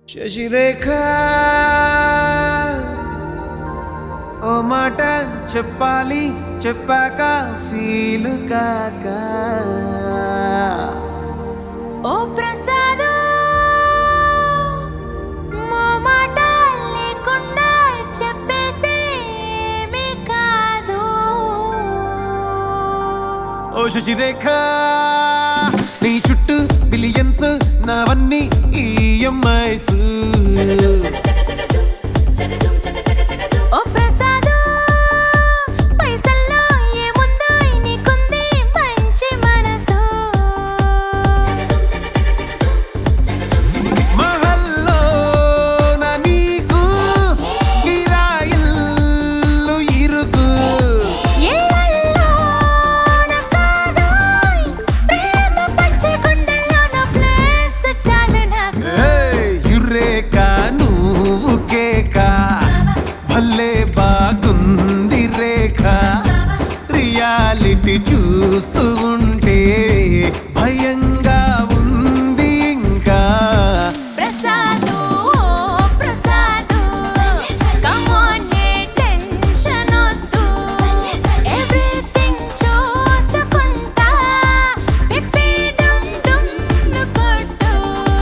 శశిరేఖ ఓ మాట చెప్పాలి చెప్పాక ఫీల్ కాక ఓ ప్రసాద్ మో మాట లేకుండా చెప్పేసేమీ కాదు. ఓ శశిరేఖ నీ చుట్టూ బిలియన్స్ నావన్నీ ఈఎంఐస్. ఓ ప్రసాద్ పైసల్లో ఏముందో నీకుంది మంచి మనసు. మహల్లో నా నీకు కిరాయిల్లు ఇరుకు. ఏళ్ళల్లో నా కాదోయ్ ప్రేమ పచ్చి గుండెల్లో నా ప్లేస్ చాలు నాకు. యురేక నువ్వు కేక భలే బాగుంది రేఖ. రియాలిటీ చూస్తూ ఉంటే భయంగా ఉంది ఇంకా. ప్రసాదు ప్రసాదు కమ్ ఆన్ ఏ టెన్షన్ వద్దు. ఎవ్రీథింగ్ చూసుకుంటా పిప్పి డమ్ డమ్ కొట్టు.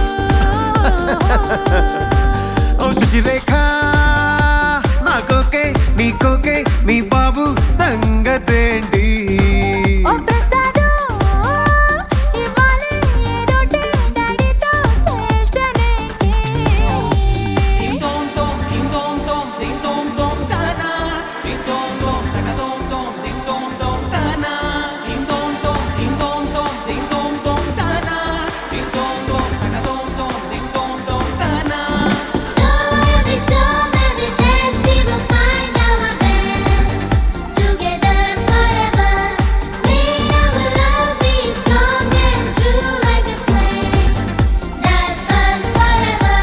ఓ శశిరేఖ నాకోకే నీకోకే మీ బాబు సంగతేంటి? ఓ ప్రసాదు ఇవ్వాలి ఏదోటి డాడీతో తేల్చనేంటి. Ding dong dong, ding dong dong, ding dong dong tana. Ding dong dong, taka dong dong, ding dong dong tana. Ding dong dong, ding dong dong, ding dong dong tana. Ding dong dong, taka dong dong, ding dong dong tana. Every storm, every test, we will find our best. Together forever, may our love be strong and true like a flame that burns forever.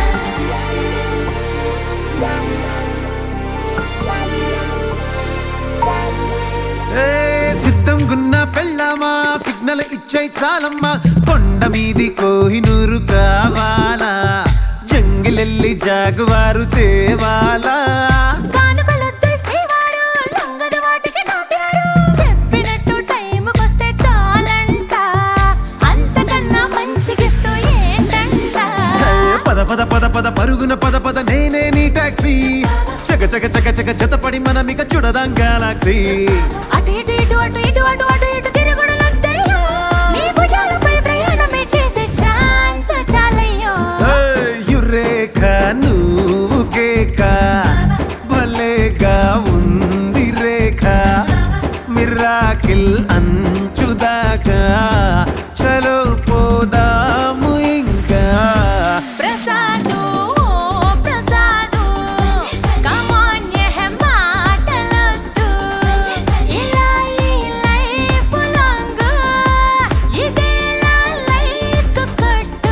సిద్ధం గున్న పెళ్ళామా signal ఇచ్చాయి చాలమ్మా. కొండ మీది కోహినూరు కావాలా, జంగిలెల్లి జాగువారు తేవాలా. కానుకలొద్దు శ్రీవారు లొంగదు వాటికి నాట్యారు. చెప్పినట్టు టైముకొస్తే చాలంట, అంతకన్నా మంచి గిఫ్ట్ ఏంటంట. పద పద పద పద పరుగున పద పద నేనే నీ టాక్సీ. చక చక చక చక జతపడి మనమిక చూడదాం గెలాక్సీ. అటు ఇటు ఇటు అటు ఇటు అటు అటు ఇటు తిరుగుడులొద్దయ్యో. నీ భుజాలపై ప్రయాణమే చేసే ఛాన్స్ చాలయ్యో. యురేఖ నువ్వు కేక భలేగా ఉంది రేఖ. మిరాకిల్ అంచుదాకా చలో పోదాము ఇంకా. ప్రసాదు ప్రసాదు కమ్ ఆన్ ఏ మాటలొద్దు. ఇలా ఈ లైఫ్ లాంగ్ ఇదేలా లైక్ కొట్టు.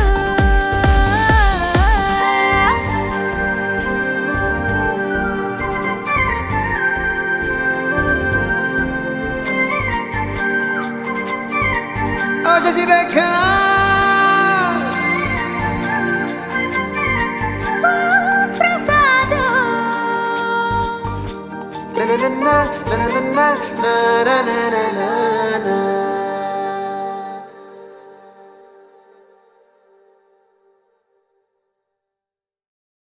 ఓ Sasirekha Prasad na na na na na na na na na na na.